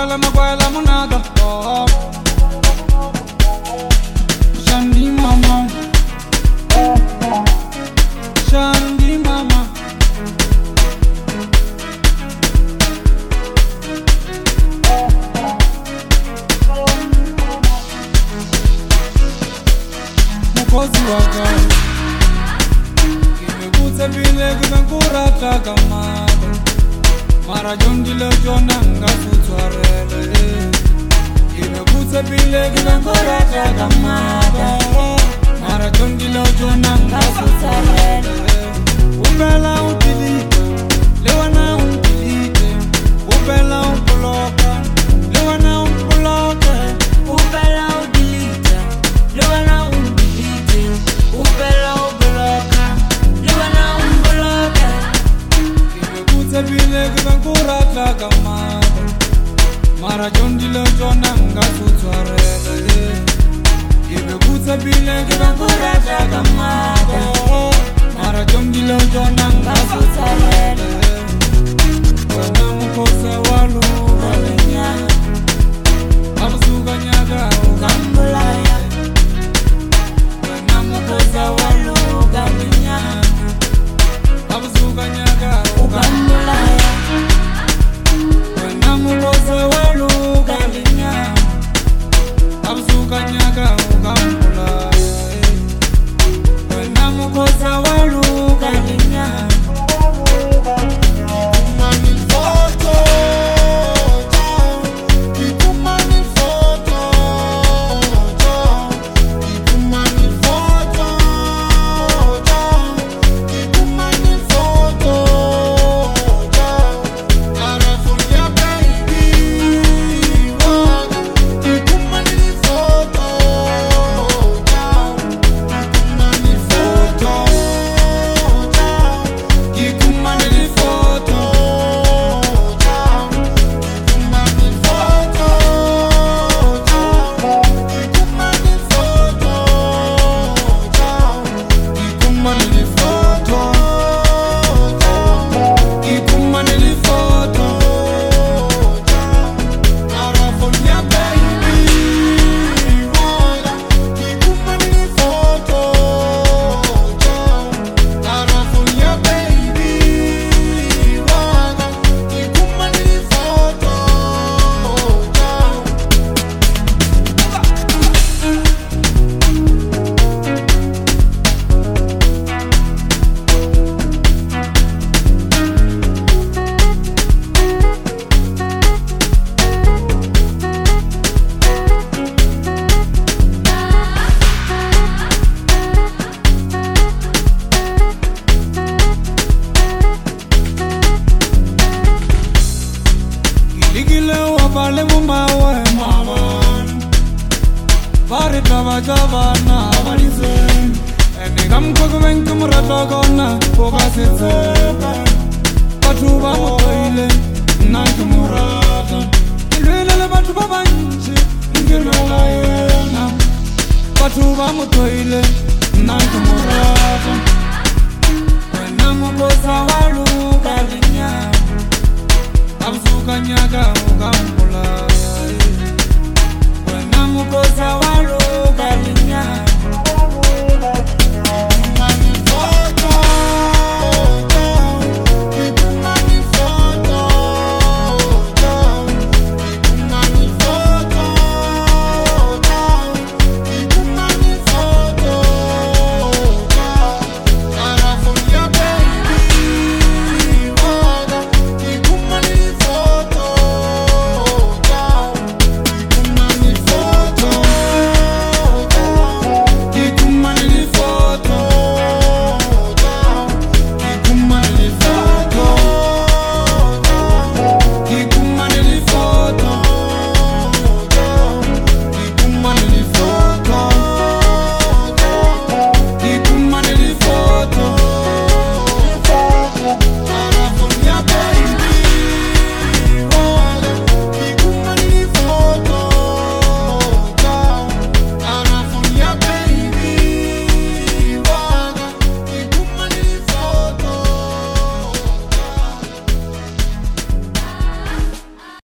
makwela munada. Oh, Shandi mama, Shandi mama. Mukozi waka, kimekutse bile kimekurata kamada. Mara jondile jonanga futwarele. Kimekutse bile kimekurata kamada. Mara jondile jonanga futwarele. Ubela utilite, lewana utilite. Ubela upoloka, lewana upoloke. Ubela utilite, lewana utilite. Ubela upoloka, lewana upoloke. Kimekutse bile kimekurata kamada. Mara jondile jonanga futwarele. Kimekutse bile kimekurata kamada. Mara jondile jonanga futwarele. Wena mukosa walu walenya. Abusuka nyaga ukambulaya. Wena mukosa walu walenya. Abusuka nyaga ukambulaya. Wena mukosa walu walenya. Abusuka nyaga ukambulaya. Wena mukosa walu walenya. Vale mumawe maman, pare tava javana avalize. Ene gam kogumen kumrata gona pokasitse. Patuba mutoile nan kumurata. Ilwele batu babanchi ngirwela yena. Patuba mutoile nan kumurata. Wena mukosa walu galinya. Abusuka nyaga ukambulaya. Wena mukosa walu